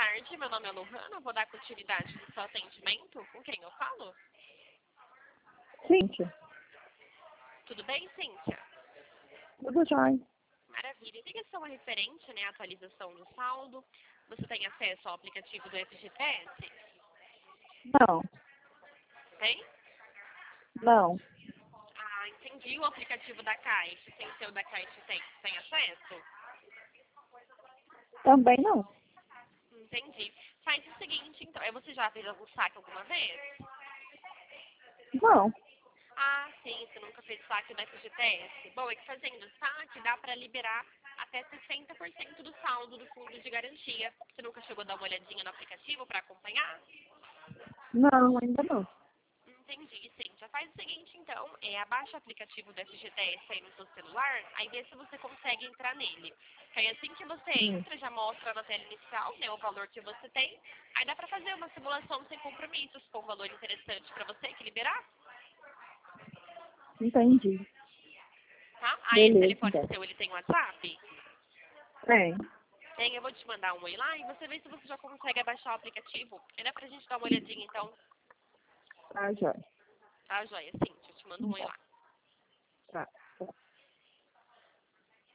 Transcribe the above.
tarde, meu nome é Lohana, vou dar continuidade do seu atendimento. Com quem eu falo? Cíntia, Tudo bem, Cíntia? tudo jóia. Maravilha. Ligação é referente, né, à atualização do saldo. Você tem acesso ao aplicativo do FGTS? Não, Tem? não, Ah, entendi. O aplicativo da Caixa, sem ser o da Caixa, tem acesso? também não. Entendi. Faz o seguinte, então. Você já fez algum saque alguma vez? Não, Ah, sim, você nunca fez saque do FGTS. Bom, é que fazendo saque dá para liberar até 60% do saldo do fundo de garantia. Você nunca chegou a dar uma olhadinha no aplicativo para acompanhar? não, ainda não. Entendi, sim. Já faz o seguinte, então, abaixa o aplicativo do FGTS aí no seu celular, aí vê se você consegue entrar nele. Que aí assim que você entra, já mostra na tela inicial, né, o valor que você tem. Aí dá para fazer uma simulação sem compromissos, com um valor interessante para você que liberar, Entendi. tá? Aí esse Beleza, telefone então. seu, ele tem WhatsApp? Tem. Tem, eu vou te mandar um oi lá e você vê se você já consegue abaixar o aplicativo. Aí dá pra gente dar uma olhadinha, então. Tá, jóia. Tá, joia? Sim, eu te mando um oi lá. Tá.